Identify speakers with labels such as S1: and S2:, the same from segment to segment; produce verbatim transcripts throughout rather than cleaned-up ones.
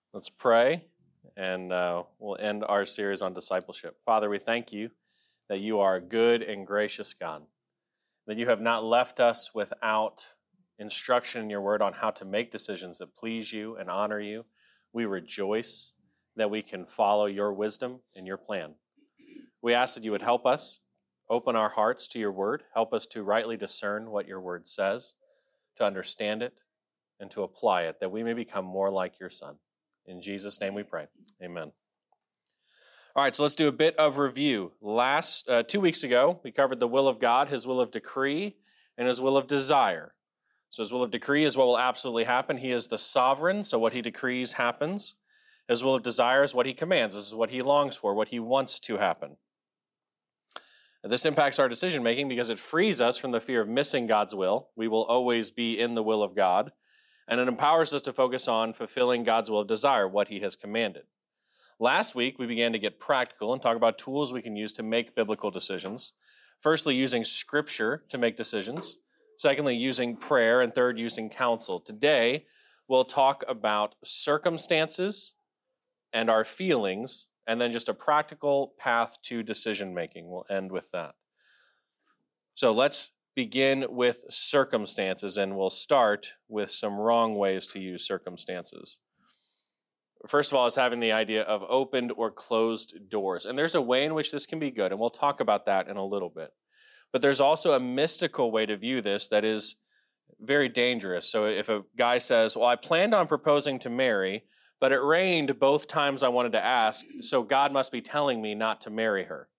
S1: Let's pray, and uh, we'll end our series on discipleship. Father, we thank you that you are a good and gracious God, that you have not left us without instruction in your word on how to make decisions that please you and honor you. We rejoice that we can follow your wisdom and your plan. We ask that you would help us, open our hearts to your word, help us to rightly discern what your word says, to understand it, and to apply it, that we may become more like your Son. In Jesus' name we pray. Amen. All right, so let's do a bit of review. Last uh, two weeks ago, we covered the will of God, his will of decree, and his will of desire. So his will of decree is what will absolutely happen. He is the sovereign, so what he decrees happens. His will of desire is what he commands. This is what he longs for, what he wants to happen. And this impacts our decision-making because it frees us from the fear of missing God's will. We will always be in the will of God. And it empowers us to focus on fulfilling God's will of desire, what he has commanded. Last week, we began to get practical and talk about tools we can use to make biblical decisions. Firstly, using Scripture to make decisions. Secondly, using prayer. And third, using counsel. Today, we'll talk about circumstances and our feelings, and then just a practical path to decision-making. We'll end with that. So let's begin with circumstances, and we'll start with some wrong ways to use circumstances. First of all is having the idea of opened or closed doors. And there's a way in which this can be good, and we'll talk about that in a little bit. But there's also a mystical way to view this that is very dangerous. So if a guy says, well, I planned on proposing to Mary, but it rained both times I wanted to ask, so God must be telling me not to marry her.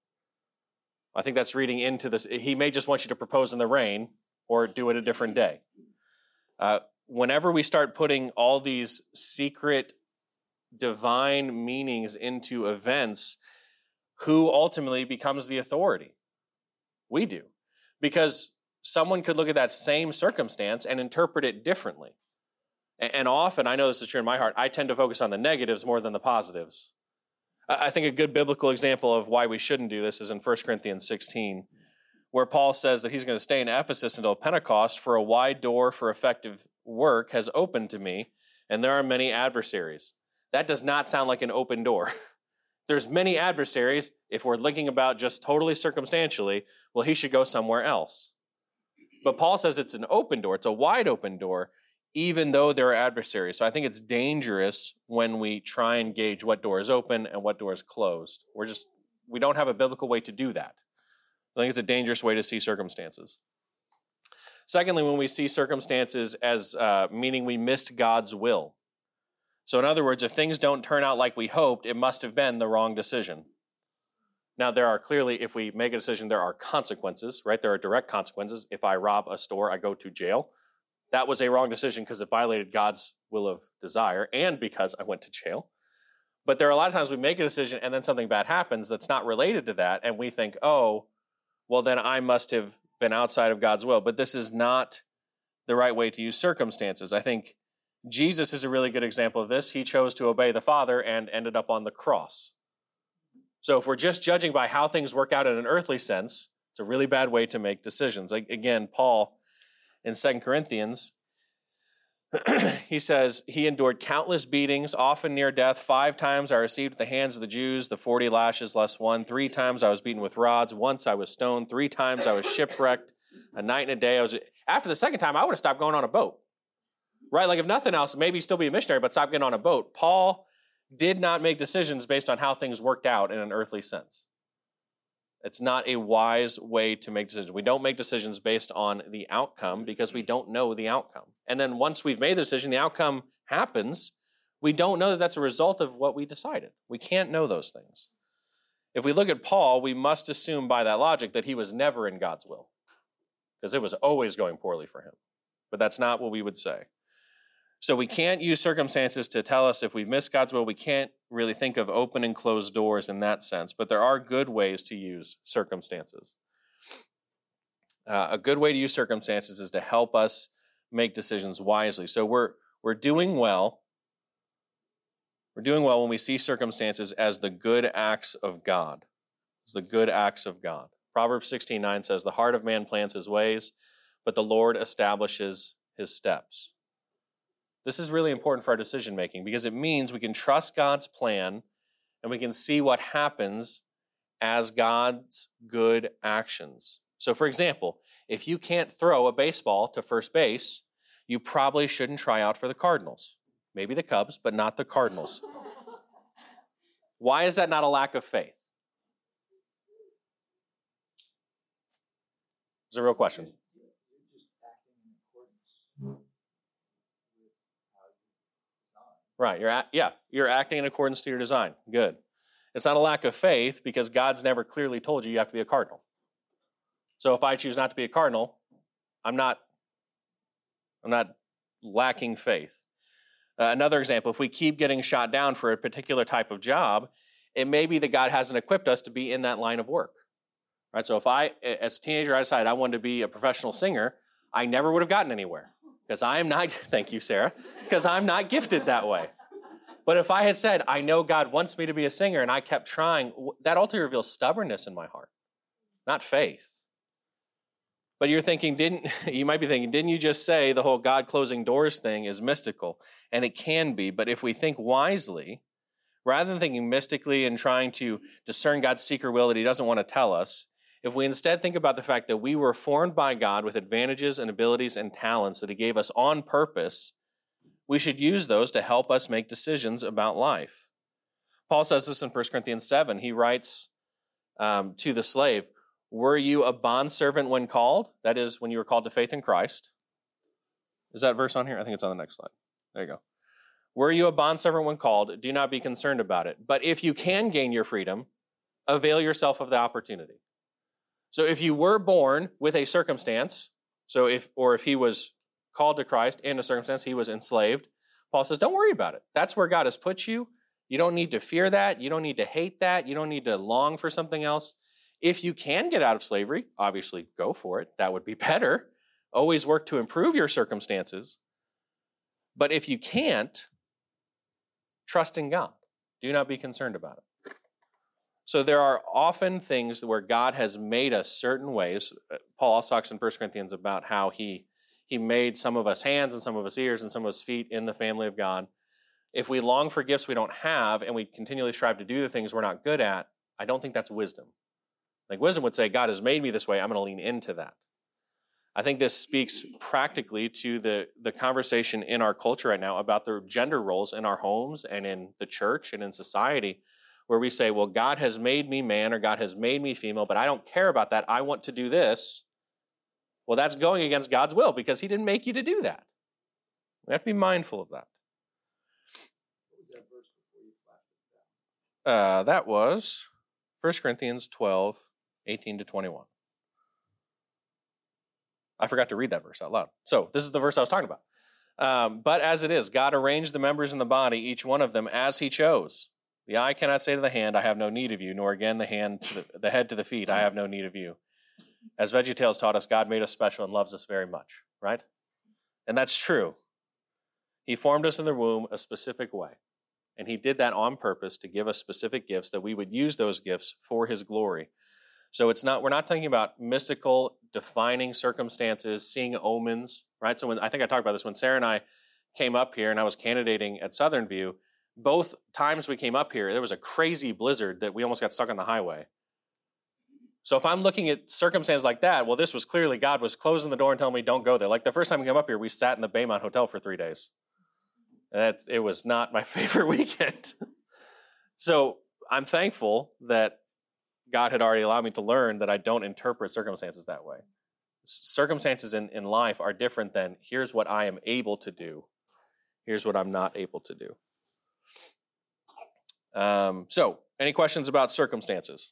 S1: I think that's reading into this. He may just want you to propose in the rain or do it a different day. Uh, whenever we start putting all these secret divine meanings into events, who ultimately becomes the authority? We do. Because someone could look at that same circumstance and interpret it differently. And often, I know this is true in my heart, I tend to focus on the negatives more than the positives. I think a good biblical example of why we shouldn't do this is in First Corinthians sixteen, where Paul says that he's going to stay in Ephesus until Pentecost, for a wide door for effective work has opened to me, and there are many adversaries. That does not sound like an open door. There's many adversaries. If we're looking about just totally circumstantially, well, he should go somewhere else. But Paul says it's an open door. It's a wide open door, even though there are adversaries. So I think it's dangerous when we try and gauge what door is open and what door is closed. We're just, we don't have a biblical way to do that. I think it's a dangerous way to see circumstances. Secondly, when we see circumstances as uh, meaning we missed God's will. So in other words, if things don't turn out like we hoped, it must have been the wrong decision. Now, there are clearly, if we make a decision, there are consequences, right? There are direct consequences. If I rob a store, I go to jail. That was a wrong decision because it violated God's will of desire and because I went to jail. But there are a lot of times we make a decision and then something bad happens that's not related to that, and we think, oh, well, then I must have been outside of God's will. But this is not the right way to use circumstances. I think Jesus is a really good example of this. He chose to obey the Father and ended up on the cross. So if we're just judging by how things work out in an earthly sense, it's a really bad way to make decisions. Like, again, Paul in Second Corinthians, he says, he endured countless beatings, often near death. Five times I received at the hands of the Jews the forty lashes less one. Three times I was beaten with rods. Once I was stoned. Three times I was shipwrecked. A night and a day I was... After the second time, I would have stopped going on a boat. Right? Like if nothing else, maybe still be a missionary, but stop getting on a boat. Paul did not make decisions based on how things worked out in an earthly sense. It's not a wise way to make decisions. We don't make decisions based on the outcome because we don't know the outcome. And then once we've made the decision, the outcome happens, we don't know that that's a result of what we decided. We can't know those things. If we look at Paul, we must assume by that logic that he was never in God's will because it was always going poorly for him. But that's not what we would say. So we can't use circumstances to tell us if we've missed God's will. We can't really think of open and closed doors in that sense, but there are good ways to use circumstances. Uh, a good way to use circumstances is to help us make decisions wisely. So we're we're doing well. We're doing well when we see circumstances as the good acts of God. As the good acts of God. Proverbs sixteen nine says, "The heart of man plans his ways, but the Lord establishes his steps." This is really important for our decision making because it means we can trust God's plan and we can see what happens as God's good actions. So for example, if you can't throw a baseball to first base, you probably shouldn't try out for the Cardinals. Maybe the Cubs, but not the Cardinals. Why is that not a lack of faith? It's a real question. Right, you're at, yeah, you're acting in accordance to your design. Good. It's not a lack of faith because God's never clearly told you you have to be a cardinal. So if I choose not to be a cardinal, I'm not, I'm not lacking faith. Uh, another example, if we keep getting shot down for a particular type of job, it may be that God hasn't equipped us to be in that line of work. Right? So if I, as a teenager, I decided I wanted to be a professional singer, I never would have gotten anywhere because I am not, thank you, Sarah, because I'm not gifted that way. But if I had said, I know God wants me to be a singer, and I kept trying, that ultimately reveals stubbornness in my heart, not faith. But you're thinking, didn't you might be thinking, didn't you just say the whole God closing doors thing is mystical? And it can be, but if we think wisely, rather than thinking mystically and trying to discern God's secret will that he doesn't want to tell us, if we instead think about the fact that we were formed by God with advantages and abilities and talents that he gave us on purpose, we should use those to help us make decisions about life. Paul says this in First Corinthians seven. He writes um, to the slave, were you a bondservant when called? That is, when you were called to faith in Christ. Is that verse on here? I think it's on the next slide. There you go. Were you a bondservant when called? Do not be concerned about it. But if you can gain your freedom, avail yourself of the opportunity. So if you were born with a circumstance, so if or if he was called to Christ in a circumstance, he was enslaved, Paul says, don't worry about it. That's where God has put you. You don't need to fear that. You don't need to hate that. You don't need to long for something else. If you can get out of slavery, obviously go for it. That would be better. Always work to improve your circumstances. But if you can't, trust in God. Do not be concerned about it. So there are often things where God has made us certain ways. Paul also talks in First Corinthians about how he, he made some of us hands and some of us ears and some of us feet in the family of God. If we long for gifts we don't have and we continually strive to do the things we're not good at, I don't think that's wisdom. Like wisdom would say, God has made me this way, I'm going to lean into that. I think this speaks practically to the, the conversation in our culture right now about the gender roles in our homes and in the church and in society, where we say, well, God has made me man or God has made me female, but I don't care about that. I want to do this. Well, that's going against God's will because he didn't make you to do that. We have to be mindful of that. Uh, that was First Corinthians twelve, eighteen to twenty-one. I forgot to read that verse out loud. So this is the verse I was talking about. Um, but as it is, God arranged the members in the body, each one of them as he chose. The eye cannot say to the hand, I have no need of you, nor again the hand to the, the head to the feet, I have no need of you. As VeggieTales taught us, God made us special and loves us very much, right? And that's true. He formed us in the womb a specific way. And he did that on purpose to give us specific gifts that we would use those gifts for his glory. So it's not, we're not talking about mystical, defining circumstances, seeing omens, right? So when I think I talked about this when Sarah and I came up here and I was candidating at Southern View, both times we came up here, there was a crazy blizzard that we almost got stuck on the highway. So if I'm looking at circumstances like that, well, this was clearly God was closing the door and telling me don't go there. Like the first time we came up here, we sat in the Baymont Hotel for three days. And that's, it was not my favorite weekend. So I'm thankful that God had already allowed me to learn that I don't interpret circumstances that way. Circumstances in, in life are different than here's what I am able to do. Here's what I'm not able to do. Um, so, any questions about circumstances?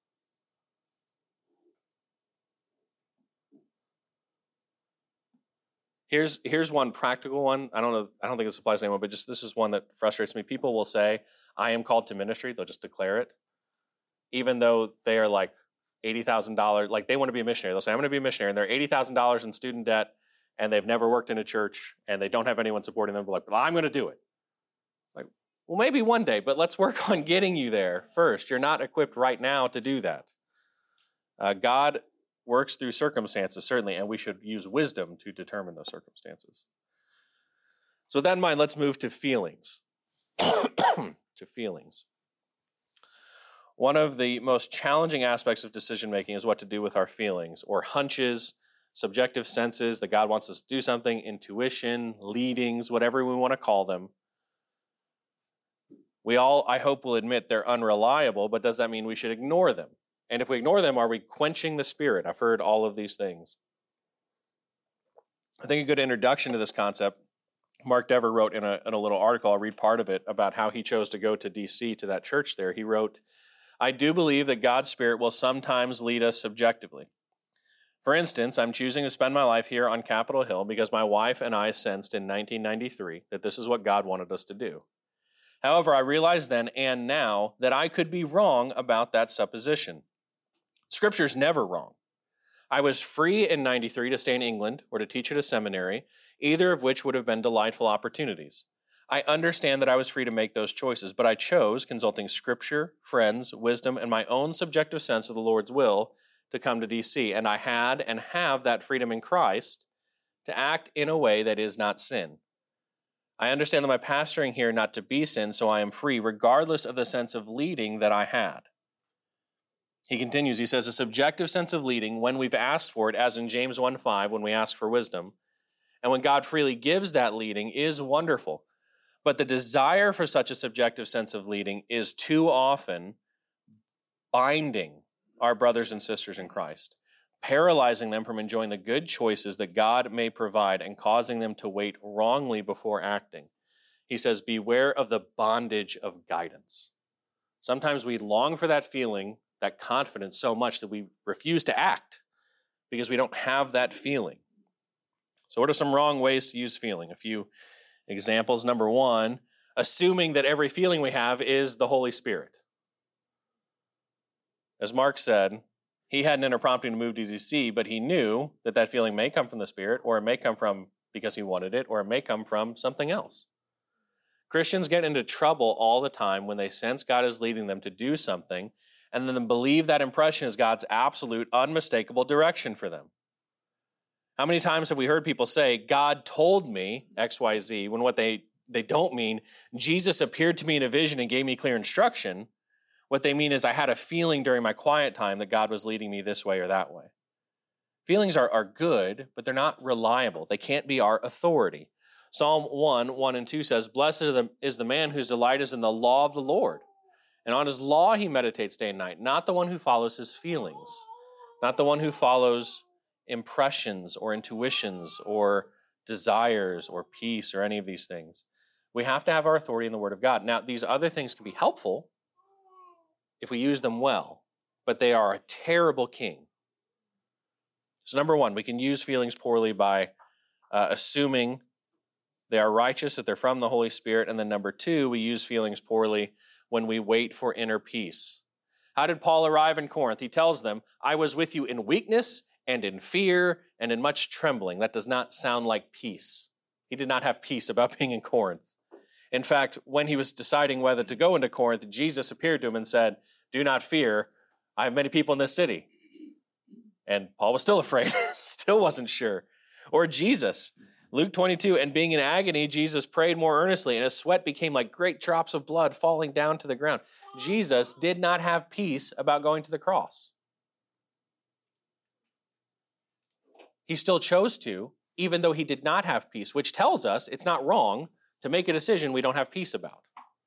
S1: Here's here's one practical one. I don't know. I don't think this applies to anyone, but just this is one that frustrates me. People will say, "I am called to ministry." They'll just declare it, even though they are like eighty thousand dollars. Like they want to be a missionary. They'll say, "I'm going to be a missionary," and they're eighty thousand dollars in student debt, and they've never worked in a church, and they don't have anyone supporting them. But like, well, I'm going to do it. Like, well, maybe one day, but let's work on getting you there first. You're not equipped right now to do that. Uh, God works through circumstances, certainly, and we should use wisdom to determine those circumstances. So with that in mind, let's move to feelings. to feelings. One of the most challenging aspects of decision-making is what to do with our feelings, or hunches, subjective senses that God wants us to do something, intuition, leadings, whatever we want to call them. We all, I hope, will admit they're unreliable, but does that mean we should ignore them? And if we ignore them, are we quenching the Spirit? I've heard all of these things. I think a good introduction to this concept, Mark Dever wrote in a, in a little article, I'll read part of it, about how he chose to go to D C to that church there. He wrote, I do believe that God's Spirit will sometimes lead us subjectively. For instance, I'm choosing to spend my life here on Capitol Hill because my wife and I sensed in nineteen ninety-three that this is what God wanted us to do. However, I realize then and now that I could be wrong about that supposition. Scripture's never wrong. I was free in ninety-three to stay in England or to teach at a seminary, either of which would have been delightful opportunities. I understand that I was free to make those choices, but I chose, consulting Scripture, friends, wisdom, and my own subjective sense of the Lord's will, to come to D C, and I had and have that freedom in Christ to act in a way that is not sin. I understand that my pastoring here not to be sin, so I am free, regardless of the sense of leading that I had. He continues, he says, a subjective sense of leading, when we've asked for it, as in James one five, when we ask for wisdom, and when God freely gives that leading, is wonderful. But the desire for such a subjective sense of leading is too often binding our brothers and sisters in Christ, paralyzing them from enjoying the good choices that God may provide and causing them to wait wrongly before acting. He says, beware of the bondage of guidance. Sometimes we long for that feeling, that confidence so much that we refuse to act because we don't have that feeling. So what are some wrong ways to use feeling? A few examples. Number one, assuming that every feeling we have is the Holy Spirit. As Mark said, he had an inner prompting to move to D C, but he knew that that feeling may come from the Spirit, or it may come from because he wanted it, or it may come from something else. Christians get into trouble all the time when they sense God is leading them to do something, and then believe that impression is God's absolute, unmistakable direction for them. How many times have we heard people say, God told me X Y Z, when what they, they don't mean, Jesus appeared to me in a vision and gave me clear instruction. What they mean is I had a feeling during my quiet time that God was leading me this way or that way. Feelings are, are good, but they're not reliable. They can't be our authority. Psalm one, one and two says, blessed is the, is the man whose delight is in the law of the Lord. And on his law he meditates day and night, not the one who follows his feelings, not the one who follows impressions or intuitions or desires or peace or any of these things. We have to have our authority in the Word of God. Now, these other things can be helpful if we use them well, but they are a terrible king. So number one, we can use feelings poorly by uh, assuming they are righteous, that they're from the Holy Spirit. And then number two, we use feelings poorly when we wait for inner peace. How did Paul arrive in Corinth? He tells them, I was with you in weakness and in fear and in much trembling. That does not sound like peace. He did not have peace about being in Corinth. In fact, when he was deciding whether to go into Corinth, Jesus appeared to him and said, do not fear, I have many people in this city. And Paul was still afraid, still wasn't sure. Or Jesus, Luke twenty-two, and being in agony, Jesus prayed more earnestly, and his sweat became like great drops of blood falling down to the ground. Jesus did not have peace about going to the cross. He still chose to, even though he did not have peace, which tells us it's not wrong to make a decision we don't have peace about.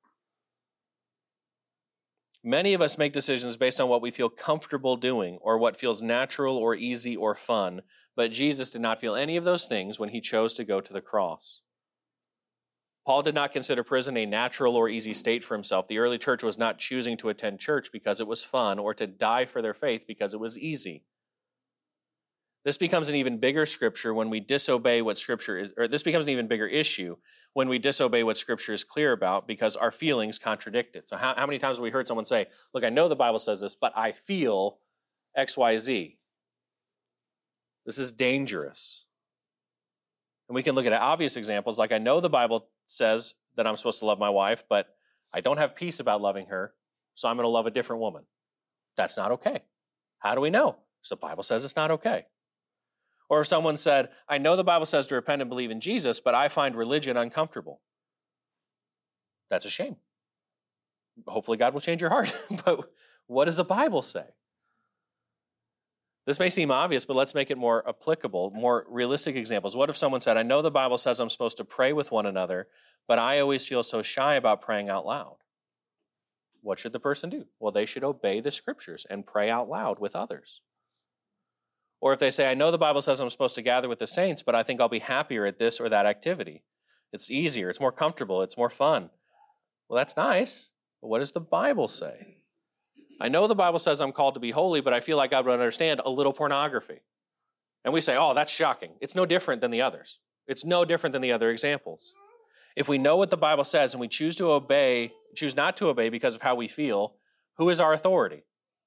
S1: Many of us make decisions based on what we feel comfortable doing or what feels natural or easy or fun, but Jesus did not feel any of those things when he chose to go to the cross. Paul did not consider prison a natural or easy state for himself. The early church was not choosing to attend church because it was fun or to die for their faith because it was easy. This becomes an even bigger scripture when we disobey what Scripture is, or this becomes an even bigger issue when we disobey what Scripture is clear about because our feelings contradict it. So how, how many times have we heard someone say, look, I know the Bible says this, but I feel X Y Z. This is dangerous. And we can look at obvious examples, like I know the Bible says that I'm supposed to love my wife, but I don't have peace about loving her, so I'm going to love a different woman. That's not okay. How do we know? Because the Bible says it's not okay. Or if someone said, I know the Bible says to repent and believe in Jesus, but I find religion uncomfortable. That's a shame. Hopefully God will change your heart. But what does the Bible say? This may seem obvious, but let's make it more applicable, more realistic examples. What if someone said, I know the Bible says I'm supposed to pray with one another, but I always feel so shy about praying out loud? What should the person do? Well, they should obey the scriptures and pray out loud with others. Or if they say, I know the Bible says I'm supposed to gather with the saints, but I think I'll be happier at this or that activity. It's easier, it's more comfortable, it's more fun. Well, that's nice, but what does the Bible say? I know the Bible says I'm called to be holy, but I feel like I would understand a little pornography. And we say, oh, that's shocking. It's no different than the others. It's no different than the other examples. If we know what the Bible says and we choose to obey, choose not to obey because of how we feel, who is our authority?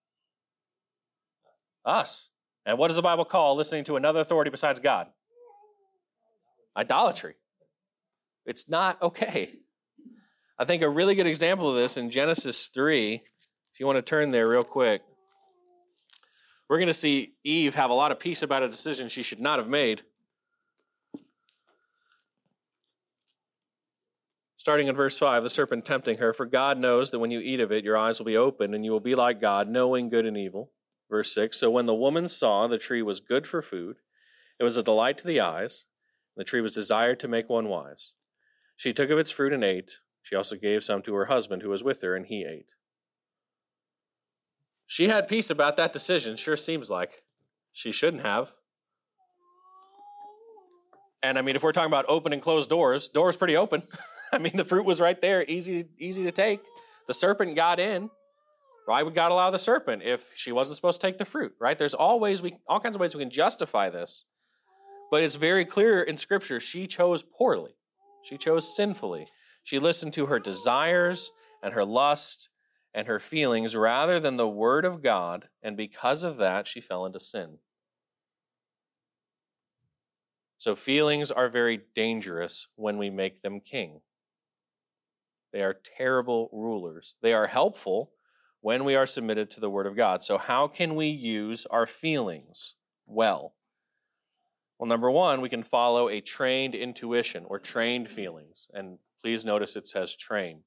S1: Us. And what does the Bible call listening to another authority besides God? Idolatry. It's not okay. I think a really good example of this in Genesis three, if you want to turn there real quick, we're going to see Eve have a lot of peace about a decision she should not have made. Starting in verse five, the serpent tempting her, for God knows that when you eat of it, your eyes will be opened, and you will be like God, knowing good and evil. Verse six, so when the woman saw the tree was good for food, it was a delight to the eyes, and the tree was desired to make one wise. She took of its fruit and ate. She also gave some to her husband who was with her, and he ate. She had peace about that decision, sure seems like. She shouldn't have. And I mean, if we're talking about open and closed doors, door's pretty open. I mean, the fruit was right there, easy, easy to take. The serpent got in. Why would God allow the serpent if she wasn't supposed to take the fruit, right? There's always we all kinds of ways we can justify this. But it's very clear in Scripture, she chose poorly. She chose sinfully. She listened to her desires and her lust and her feelings rather than the Word of God, and because of that, she fell into sin. So feelings are very dangerous when we make them king. They are terrible rulers. They are helpful when we are submitted to the Word of God. So how can we use our feelings well? Well, number one, we can follow a trained intuition or trained feelings. And please notice it says trained.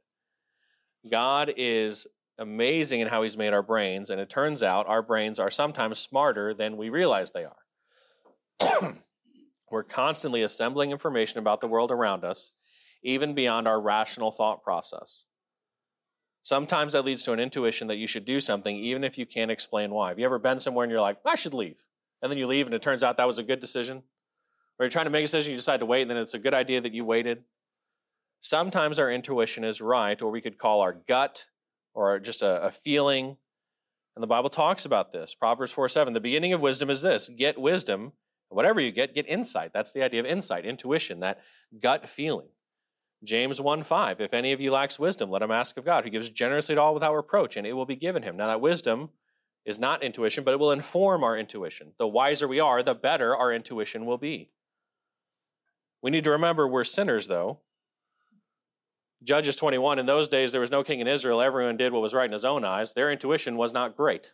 S1: God is amazing in how he's made our brains, and it turns out our brains are sometimes smarter than we realize they are. We're constantly assembling information about the world around us, even beyond our rational thought process. Sometimes that leads to an intuition that you should do something, even if you can't explain why. Have you ever been somewhere and you're like, I should leave? And then you leave and it turns out that was a good decision? Or you're trying to make a decision, you decide to wait, and then it's a good idea that you waited? Sometimes our intuition is right, or we could call our gut, or just a, a feeling. And the Bible talks about this. Proverbs four seven, the beginning of wisdom is this, get wisdom. Whatever you get, get insight. That's the idea of insight, intuition, that gut feeling. James one five, if any of you lacks wisdom, let him ask of God, who gives generously to all without reproach, and it will be given him. Now that wisdom is not intuition, but it will inform our intuition. The wiser we are, the better our intuition will be. We need to remember we're sinners, though. Judges twenty-one, in those days there was no king in Israel. Everyone did what was right in his own eyes. Their intuition was not great.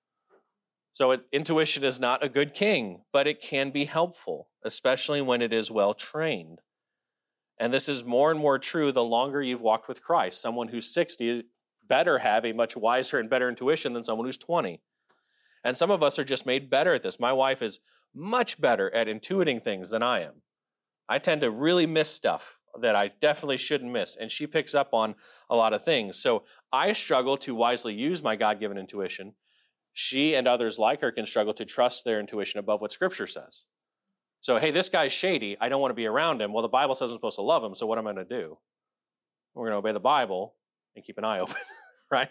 S1: So it, intuition is not a good king, but it can be helpful, especially when it is well trained. And this is more and more true the longer you've walked with Christ. Someone who's sixty better have a much wiser and better intuition than someone who's twenty. And some of us are just made better at this. My wife is much better at intuiting things than I am. I tend to really miss stuff that I definitely shouldn't miss, and she picks up on a lot of things. So I struggle to wisely use my God-given intuition. She and others like her can struggle to trust their intuition above what Scripture says. So, hey, this guy's shady. I don't want to be around him. Well, the Bible says I'm supposed to love him, so what am I going to do? We're going to obey the Bible and keep an eye open, right?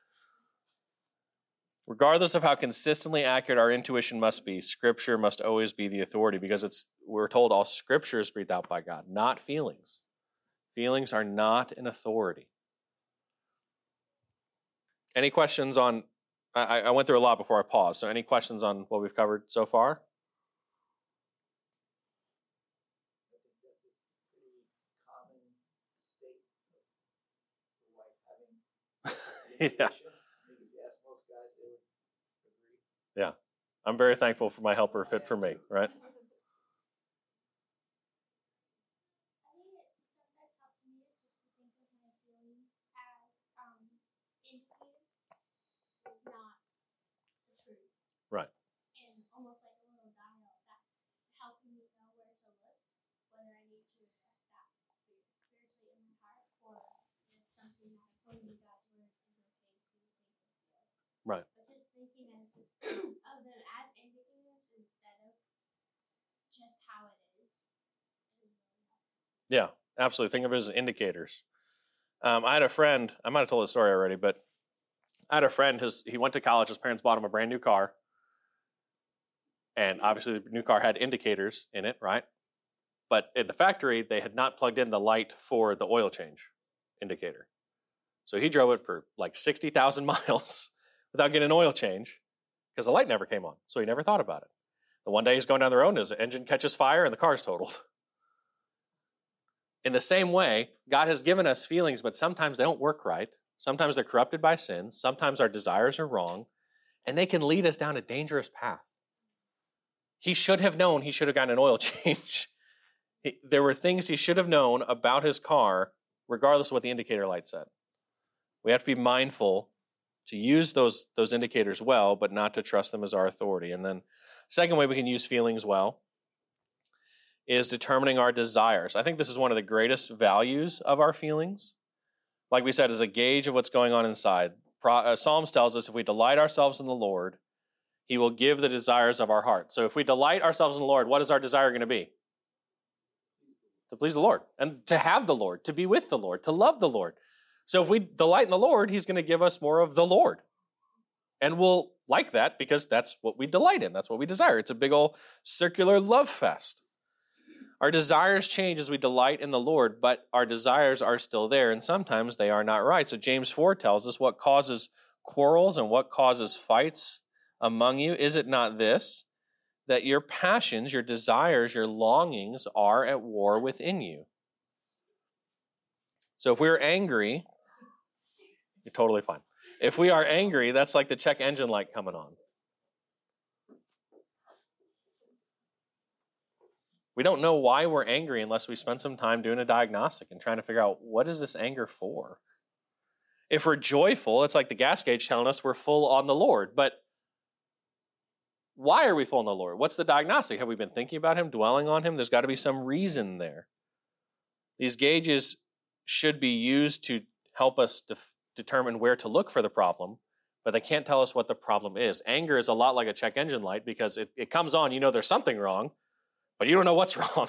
S1: Regardless of how consistently accurate our intuition must be, Scripture must always be the authority, because it's we're told all Scripture is breathed out by God, not feelings. Feelings are not an authority. Any questions on, I, I went through a lot before I paused, so any questions on what we've covered so far? Yeah. Yeah. I'm very thankful for my helper fit for me, right? Right.
S2: But just thinking as, of them as indicators instead of just how it is.
S1: Yeah, absolutely. Think of it as indicators. Um, I had a friend, I might have told this story already, but I had a friend, his, he went to college, his parents bought him a brand new car. And obviously the new car had indicators in it, right? But in the factory, they had not plugged in the light for the oil change indicator. So he drove it for like sixty thousand miles without getting an oil change because the light never came on. So he never thought about it. The one day he's going down the road and his engine catches fire and the car's totaled. In the same way, God has given us feelings, but sometimes they don't work right. Sometimes they're corrupted by sin. Sometimes our desires are wrong, and they can lead us down a dangerous path. He should have known he should have gotten an oil change. He, there were things he should have known about his car, regardless of what the indicator light said. We have to be mindful to use those, those indicators well, but not to trust them as our authority. And then second way we can use feelings well is determining our desires. I think this is one of the greatest values of our feelings. Like we said, is a gauge of what's going on inside. Pro, uh, Psalms tells us if we delight ourselves in the Lord, he will give the desires of our heart. So if we delight ourselves in the Lord, what is our desire going to be? To please the Lord and to have the Lord, to be with the Lord, to love the Lord. So if we delight in the Lord, he's going to give us more of the Lord. And we'll like that because that's what we delight in. That's what we desire. It's a big old circular love fest. Our desires change as we delight in the Lord, but our desires are still there, and sometimes they are not right. So James four tells us what causes quarrels and what causes fights among you. Is it not this, that your passions, your desires, your longings are at war within you? So if we're angry, you're totally fine. If we are angry, that's like the check engine light coming on. We don't know why we're angry unless we spend some time doing a diagnostic and trying to figure out what is this anger for. If we're joyful, it's like the gas gauge telling us we're full on the Lord. But why are we full on the Lord? What's the diagnostic? Have we been thinking about him, dwelling on him? There's got to be some reason there. These gauges should be used to help us def- determine where to look for the problem, but they can't tell us what the problem is. Anger is a lot like a check engine light because it, it comes on, you know there's something wrong, but you don't know what's wrong.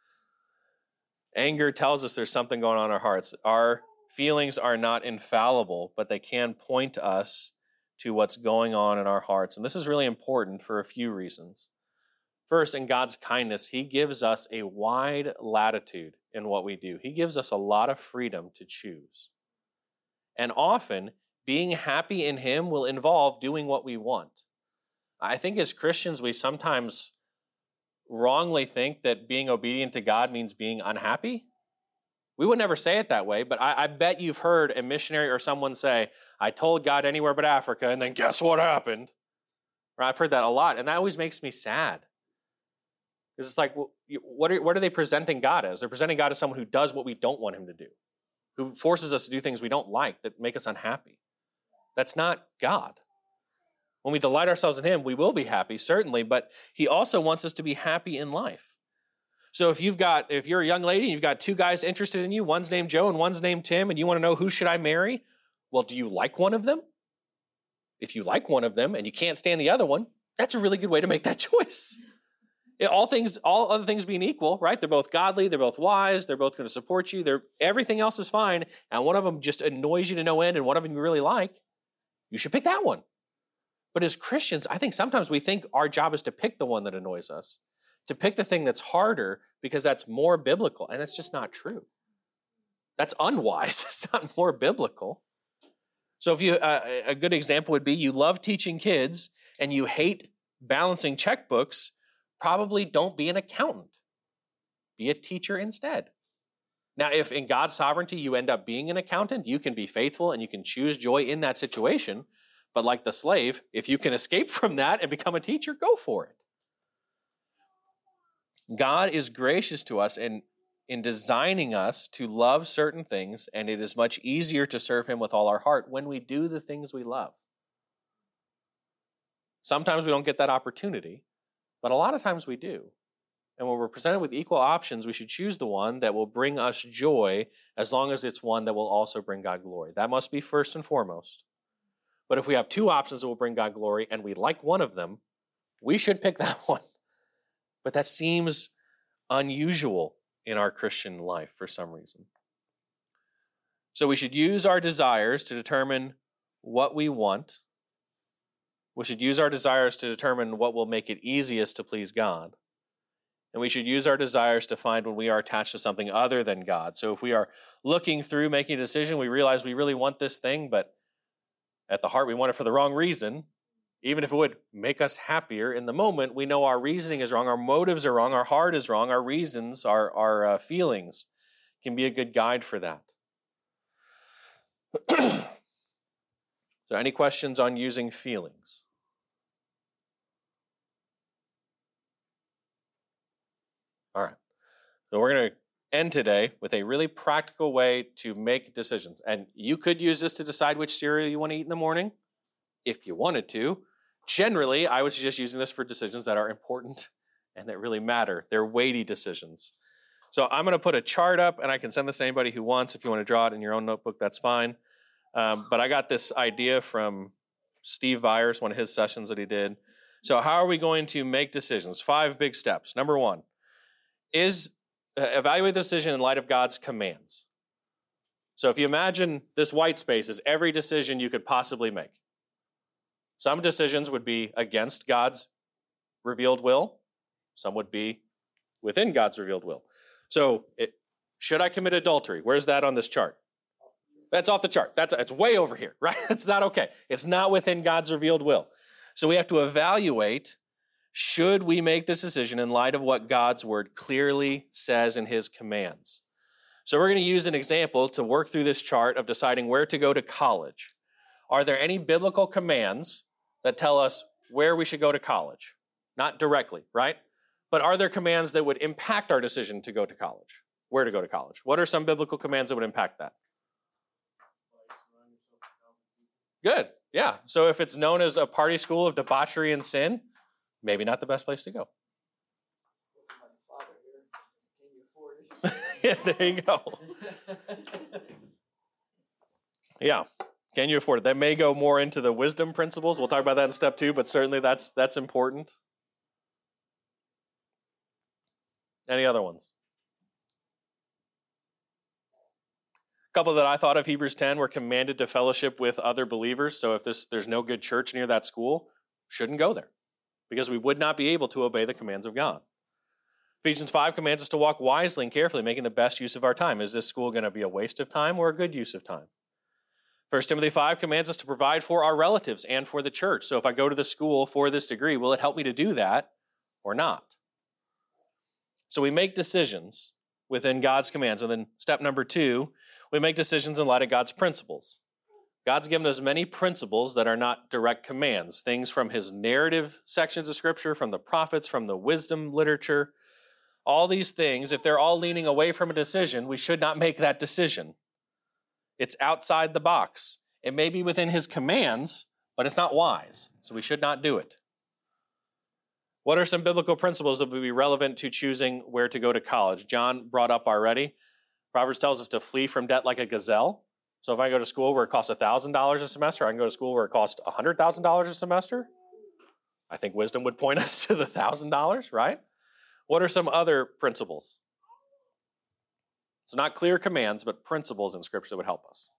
S1: Anger tells us there's something going on in our hearts. Our feelings are not infallible, but they can point us to what's going on in our hearts. And this is really important for a few reasons. First, in God's kindness, he gives us a wide latitude in what we do. He gives us a lot of freedom to choose. And often, being happy in him will involve doing what we want. I think as Christians, we sometimes wrongly think that being obedient to God means being unhappy. We would never say it that way, but I, I bet you've heard a missionary or someone say, I told God anywhere but Africa, and then guess what happened? Right? I've heard that a lot, and that always makes me sad. Because it's like, what are, what are they presenting God as? They're presenting God as someone who does what we don't want him to do, who forces us to do things we don't like, that make us unhappy. That's not God. When we delight ourselves in him, we will be happy, certainly, but he also wants us to be happy in life. So if you've got, if you're a young lady and you've got two guys interested in you, one's named Joe and one's named Tim, and you want to know who should I marry? Well, do you like one of them? If you like one of them and you can't stand the other one, that's a really good way to make that choice. All things, all other things being equal, right? They're both godly, they're both wise, they're both going to support you, they're, everything else is fine, and one of them just annoys you to no end and one of them you really like, you should pick that one. But as Christians, I think sometimes we think our job is to pick the one that annoys us, to pick the thing that's harder because that's more biblical, and that's just not true. That's unwise. It's not more biblical. So if you, uh, a good example would be you love teaching kids and you hate balancing checkbooks, probably don't be an accountant. Be a teacher instead. Now, if in God's sovereignty you end up being an accountant, you can be faithful and you can choose joy in that situation. But like the slave, if you can escape from that and become a teacher, go for it. God is gracious to us in, in designing us to love certain things, and it is much easier to serve him with all our heart when we do the things we love. Sometimes we don't get that opportunity, but a lot of times we do. And when we're presented with equal options, we should choose the one that will bring us joy as long as it's one that will also bring God glory. That must be first and foremost. But if we have two options that will bring God glory and we like one of them, we should pick that one. But that seems unusual in our Christian life for some reason. So we should use our desires to determine what we want. We should use our desires to determine what will make it easiest to please God. And we should use our desires to find when we are attached to something other than God. So if we are looking through making a decision, we realize we really want this thing, but at the heart we want it for the wrong reason. Even if it would make us happier in the moment, we know our reasoning is wrong, our motives are wrong, our heart is wrong, our reasons, our, our uh, feelings can be a good guide for that. So any questions on using feelings? All right. So we're going to end today with a really practical way to make decisions. And you could use this to decide which cereal you want to eat in the morning, if you wanted to. Generally, I would suggest using this for decisions that are important and that really matter. They're weighty decisions. So I'm going to put a chart up, and I can send this to anybody who wants. If you want to draw it in your own notebook, that's fine. Um, but I got this idea from Steve Viers, one of his sessions that he did. So how are we going to make decisions? Five big steps. Number one is uh, evaluate the decision in light of God's commands. So if you imagine this white space is every decision you could possibly make. Some decisions would be against God's revealed will. Some would be within God's revealed will. So it, should I commit adultery? Where's that on this chart? That's off the chart. That's it's way over here, right? It's not okay. It's not within God's revealed will. So we have to evaluate, should we make this decision in light of what God's word clearly says in his commands? So we're going to use an example to work through this chart of deciding where to go to college. Are there any biblical commands that tell us where we should go to college? Not directly, right? But are there commands that would impact our decision to go to college? Where to go to college? What are some biblical commands that would impact that? Good, yeah. So if it's known as a party school of debauchery and sin, maybe not the best place to go. Yeah, there you go. Yeah, can you afford it? That may go more into the wisdom principles. We'll talk about that in step two, but certainly that's that's important. Any other ones? A couple that I thought of, Hebrews ten, we're commanded to fellowship with other believers. So if this, there's no good church near that school, shouldn't go there because we would not be able to obey the commands of God. Ephesians five commands us to walk wisely and carefully, making the best use of our time. Is this school going to be a waste of time or a good use of time? First Timothy five commands us to provide for our relatives and for the church. So if I go to the school for this degree, will it help me to do that or not? So we make decisions within God's commands. And then step number two, we make decisions in light of God's principles. God's given us many principles that are not direct commands, things from his narrative sections of Scripture, from the prophets, from the wisdom literature. All these things, if they're all leaning away from a decision, we should not make that decision. It's outside the box. It may be within his commands, but it's not wise, so we should not do it. What are some biblical principles that would be relevant to choosing where to go to college? John brought up already. Proverbs tells us to flee from debt like a gazelle. So if I go to school where it costs one thousand dollars a semester, I can go to school where it costs one hundred thousand dollars a semester. I think wisdom would point us to the one thousand dollars, right? What are some other principles? So not clear commands, but principles in Scripture that would help us.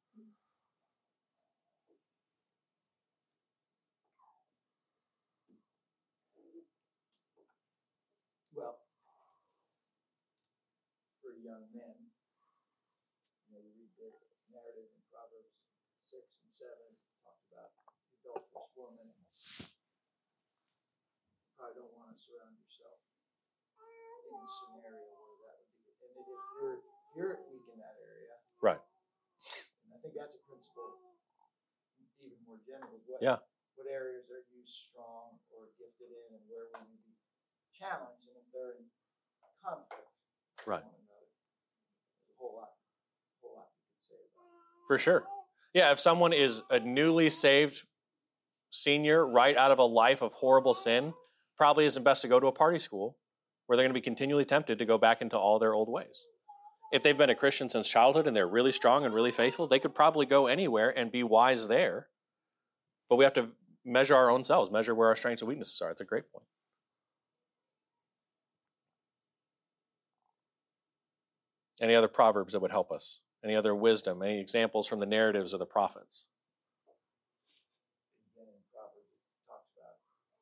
S3: Well, for young men, you know, you read the narrative in Proverbs six and seven, talks about adulterous woman. You probably don't want to surround yourself in a scenario where that would be. And if you're if you're weak in that area,
S1: right?
S3: And I think that's a principle, even more general. What,
S1: yeah.
S3: What areas are you strong or gifted in, and where will you be challenged? And if they're in conflict,
S1: right?
S3: With one another, there's a whole lot, a whole lot you could say about it.
S1: For sure. Yeah, if someone is a newly saved senior right out of a life of horrible sin, probably isn't best to go to a party school where they're going to be continually tempted to go back into all their old ways. If they've been a Christian since childhood and they're really strong and really faithful, they could probably go anywhere and be wise there. But we have to measure our own selves, measure where our strengths and weaknesses are. It's a great point. Any other proverbs that would help us? Any other wisdom? Any examples from the narratives of the prophets?
S3: Again, in Proverbs, it talks about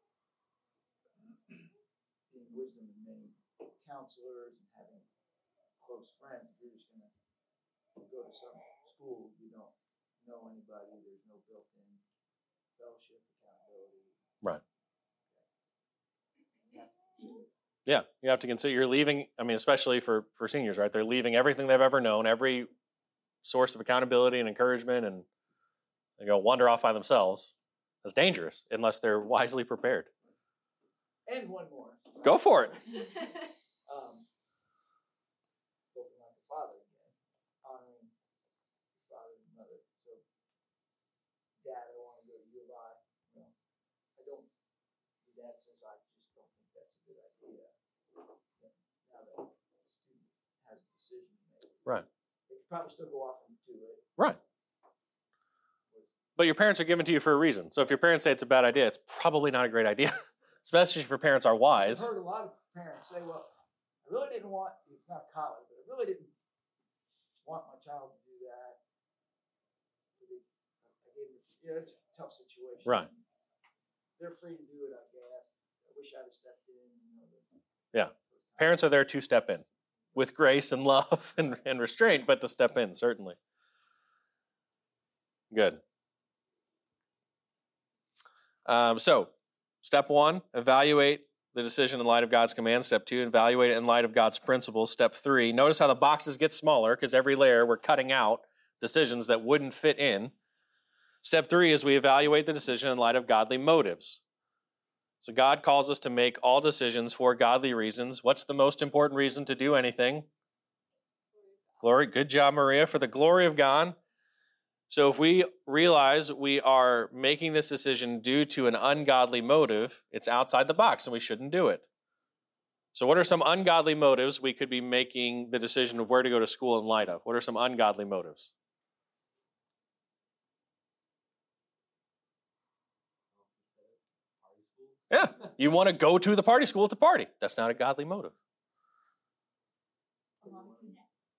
S3: being wisdom in many counselors and having close friends. If you're just going to go to some school, you don't know anybody, there's no built-in fellowship, accountability.
S1: Right. Yeah, you have to consider you're leaving, I mean, especially for, for seniors, right? They're leaving everything they've ever known, every source of accountability and encouragement, and they go wander off by themselves. That's dangerous unless they're wisely prepared.
S3: And one more.
S1: Go for it.
S3: Um, spoken like a father again, honoring your father and mother. So, Dad, I want to go to U of I. You know, I don't. Your dad says I just don't think that's a good idea. Now that the student has a decision to make,
S1: Right.
S3: they could probably still go off and do it.
S1: Right. But your parents are given to you for a reason. So if your parents say it's a bad idea, it's probably not a great idea, especially if your parents are wise.
S3: I've heard a lot of parents say, well, I really didn't want, it's not college, but I really didn't want my child to do that. So they, I gave them, you know, it's a tough situation.
S1: Right.
S3: They're free to do it, I guess. I wish I'd have stepped in. You know, the,
S1: Yeah. Parents are there to step in with grace and love and, and restraint, but to step in, certainly. Good. Um, so, step one, evaluate the decision in light of God's command. Step two, evaluate it in light of God's principles. Step three, notice how the boxes get smaller because every layer we're cutting out decisions that wouldn't fit in. Step three is we evaluate the decision in light of godly motives. So God calls us to make all decisions for godly reasons. What's the most important reason to do anything? Glory. Good job, Maria, for the glory of God. So if we realize we are making this decision due to an ungodly motive, it's outside the box and we shouldn't do it. So what are some ungodly motives we could be making the decision of where to go to school in light of? What are some ungodly motives? Yeah, you want to go to the party school to party. That's not a godly motive.
S2: Uh, a lot of young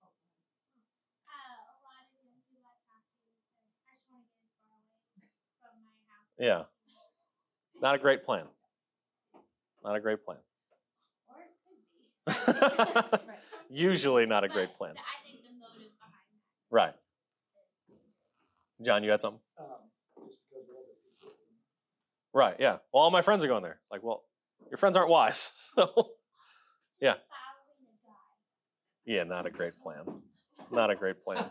S2: people like practice. I just want to get as far away from my house.
S1: Yeah, not a great plan. Not a great plan.
S2: Or it could be.
S1: Usually not a
S2: But
S1: great plan.
S2: I think the motive behind that.
S1: Right. John, you had something?
S3: um, just because of other people.
S1: Right, yeah. Well, all my friends are going there. Like, well, your friends aren't wise. So, yeah.
S2: Following a guy.
S1: Yeah, not a great plan. Not a great plan.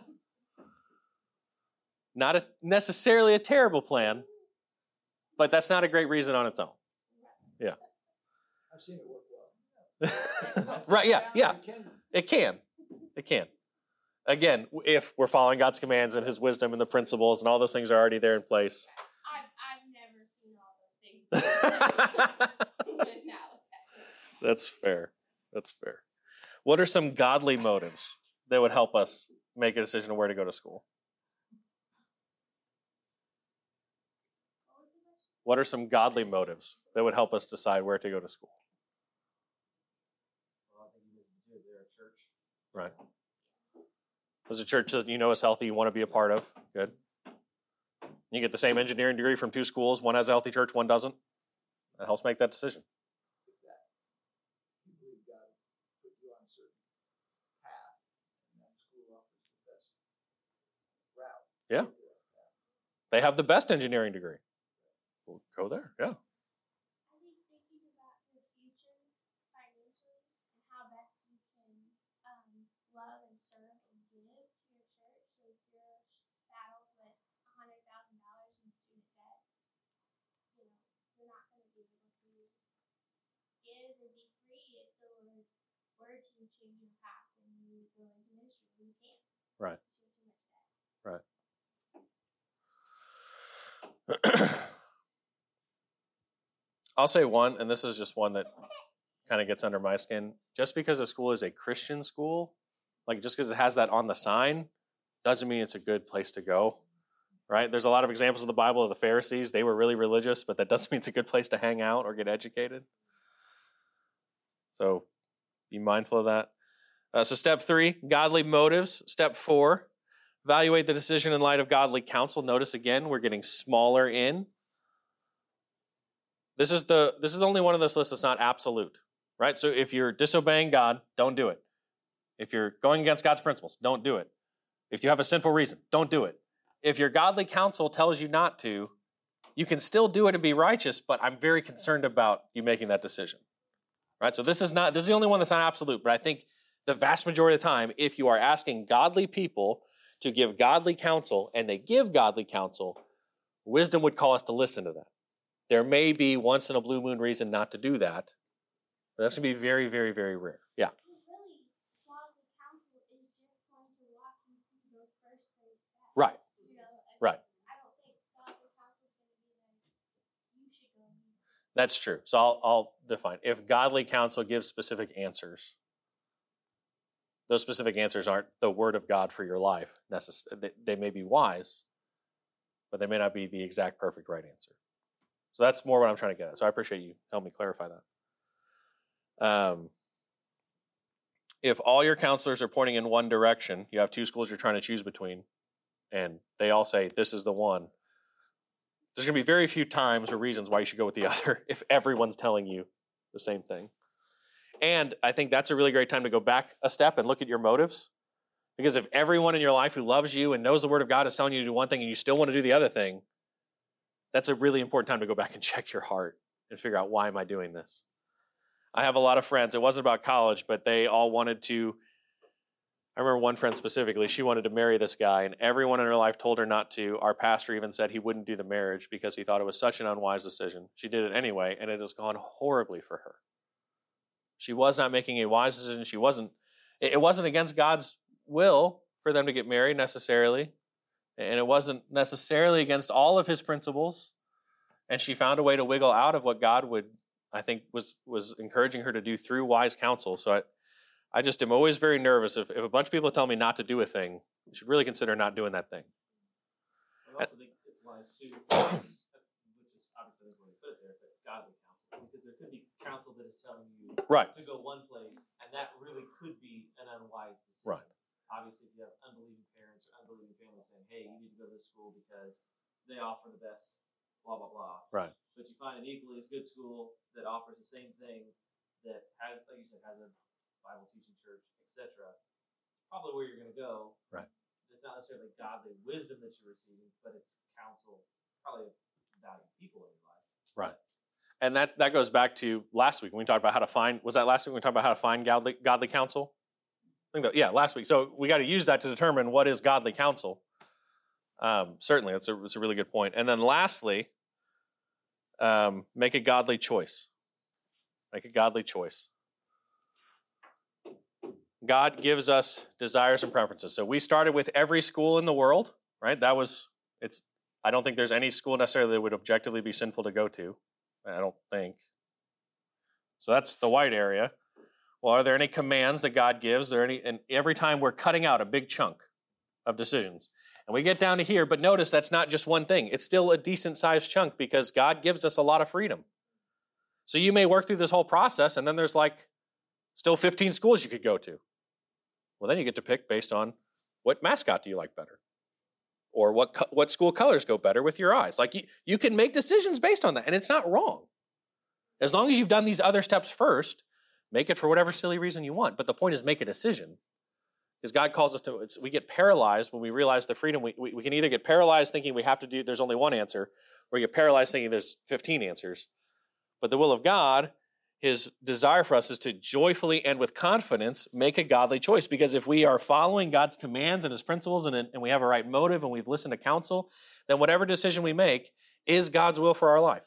S1: Not a, necessarily a terrible plan, but that's not a great reason on its own. Yeah.
S3: I've seen it work well.
S1: Right, yeah, yeah.
S3: It can-
S1: It can. It can. Again, if we're following God's commands and His wisdom and the principles and all those things are already there in place.
S2: I've, I've never seen all those things. But now it's
S1: That's fair. That's fair. What are some godly motives that would help us make a decision of where to go to school? What are some godly motives that would help us decide where to go to school? Right. There's a church that you know is healthy, you want to be a part of. Good. You get the same engineering degree from two schools. One has a healthy church, one doesn't. That helps make that decision.
S3: You believe God put you on a certain path, and that school offers the best route.
S1: Yeah. They have the best engineering degree. We'll go there, yeah.
S2: I think thinking about your future financially and how best you can um, love and serve and give to your church. So if you're saddled with a hundred thousand dollars in student debt, you know you're not going to be able to give or be free if the Lord were to change your path and you go into ministry. You can't.
S1: Right.
S2: You have too much debt.
S1: Right. I'll say one, and this is just one that kind of gets under my skin. Just because a school is a Christian school, like just because it has that on the sign, doesn't mean it's a good place to go. right? There's a lot of examples in the Bible of the Pharisees. They were really religious, but that doesn't mean it's a good place to hang out or get educated. So be mindful of that. Uh, so step three, godly motives. Step four, evaluate the decision in light of godly counsel. Notice again, we're getting smaller in. This is the this is the only one of this list that's not absolute, right? So if you're disobeying God, don't do it. If you're going against God's principles, don't do it. If you have a sinful reason, don't do it. If your godly counsel tells you not to, you can still do it and be righteous, but I'm very concerned about you making that decision, right? So this is not this is the only one that's not absolute, but I think the vast majority of the time, if you are asking godly people to give godly counsel and they give godly counsel, wisdom would call us to listen to that. There may be once in a blue moon reason not to do that, but that's going to be very, very, very rare. Yeah.
S2: Really, godly counsel is just going to walk you through those first three steps.
S1: Right.
S2: You know, I
S1: Right.
S2: I don't think godly counsel is going to be like, you should go. and do this.
S1: That's true. So I'll, I'll define. If godly counsel gives specific answers, those specific answers aren't the word of God for your life. Necess- they, they may be wise, but they may not be the exact perfect right answer. So that's more what I'm trying to get at. So I appreciate you helping me clarify that. Um, if all your counselors are pointing in one direction, you have two schools you're trying to choose between, and they all say, this is the one, there's going to be very few times or reasons why you should go with the other if everyone's telling you the same thing. And I think that's a really great time to go back a step and look at your motives. Because if everyone in your life who loves you and knows the Word of God is telling you to do one thing and you still want to do the other thing, that's a really important time to go back and check your heart and figure out, why am I doing this? I have a lot of friends. It wasn't about college, but they all wanted to. I remember one friend specifically, she wanted to marry this guy, and everyone in her life told her not to. Our pastor even said he wouldn't do the marriage because he thought it was such an unwise decision. She did it anyway, and it has gone horribly for her. She was not making a wise decision. She wasn't, it wasn't against God's will for them to get married necessarily. And it wasn't necessarily against all of his principles. And she found a way to wiggle out of what God would, I think, was was encouraging her to do through wise counsel. So I, I just am always very nervous. If, if a bunch of people tell me not to do a thing, you should really consider not doing that thing.
S4: I also think it's wise too, which is obviously the way to put it there, but godly counsel. Because there could be counsel that is telling you
S1: Right.
S4: to go one place, and that really could be an unwise decision.
S1: Right.
S4: Obviously, if you have unbelieving parents or unbelieving family saying, hey, you need to go to this school because they offer the best, blah, blah, blah.
S1: Right.
S4: But you find an equally as good school that offers the same thing, that has, like you said, has a Bible teaching church, et cetera. Probably where you're going to go.
S1: Right.
S4: It's not necessarily godly wisdom that you're receiving, but it's counsel, probably valued people in your life.
S1: Right. And that that goes back to last week when we talked about how to find, was that last week when we talked about how to find godly, godly counsel? I think that, yeah, last week. So we got to use that to determine what is godly counsel. Um, certainly, that's a, that's a really good point. And then lastly, um, make a godly choice. Make a godly choice. God gives us desires and preferences. So we started with every school in the world, right? That was, it's, I don't think there's any school necessarily that would objectively be sinful to go to. I don't think. So that's the white area. Well, are there any commands that God gives? Are there any, and every time we're cutting out a big chunk of decisions. And we get down to here, but notice that's not just one thing. It's still a decent sized chunk because God gives us a lot of freedom. So you may work through this whole process and then there's like still fifteen schools you could go to. Well, then you get to pick based on what mascot do you like better? Or what co- what school colors go better with your eyes? Like you, you can make decisions based on that, and it's not wrong. As long as you've done these other steps first, make it for whatever silly reason you want. But the point is make a decision. Because God calls us to, it's, we get paralyzed when we realize the freedom. We, we, we can either get paralyzed thinking we have to do, there's only one answer, or we get paralyzed thinking there's fifteen answers. But the will of God, his desire for us is to joyfully and with confidence make a godly choice. Because if we are following God's commands and his principles and, and we have a right motive and we've listened to counsel, then whatever decision we make is God's will for our life.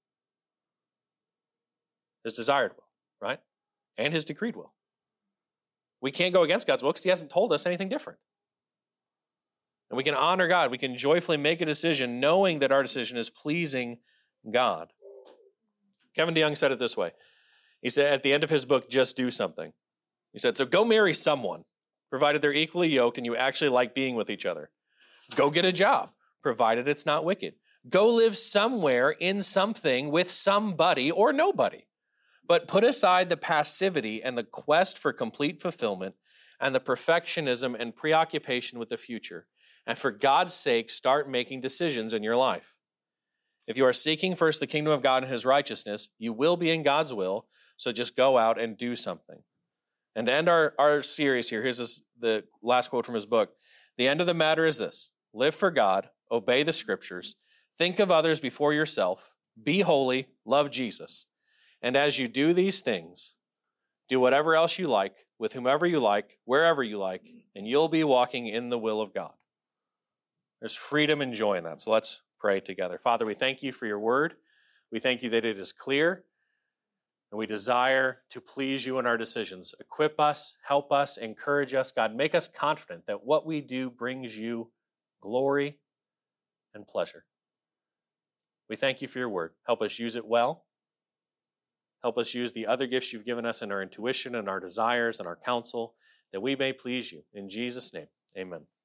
S1: His desired will, right? And his decreed will. We can't go against God's will because he hasn't told us anything different. And we can honor God. We can joyfully make a decision knowing that our decision is pleasing God. Kevin DeYoung said it this way. He said at the end of his book, Just Do Something. He said, so go marry someone, provided they're equally yoked and you actually like being with each other. Go get a job, provided it's not wicked. Go live somewhere in something with somebody or nobody. But put aside the passivity and the quest for complete fulfillment and the perfectionism and preoccupation with the future. And for God's sake, start making decisions in your life. If you are seeking first the kingdom of God and his righteousness, you will be in God's will. So just go out and do something. And to end our, our series here, here's this, the last quote from his book. The end of the matter is this: live for God, obey the scriptures, think of others before yourself, be holy, love Jesus. And as you do these things, do whatever else you like, with whomever you like, wherever you like, and you'll be walking in the will of God. There's freedom and joy in that. So let's pray together. Father, we thank you for your word. We thank you that it is clear, and we desire to please you in our decisions. Equip us, help us, encourage us. God, make us confident that what we do brings you glory and pleasure. We thank you for your word. Help us use it well. Help us use the other gifts you've given us in our intuition and our desires and our counsel, that we may please you. In Jesus' name, amen.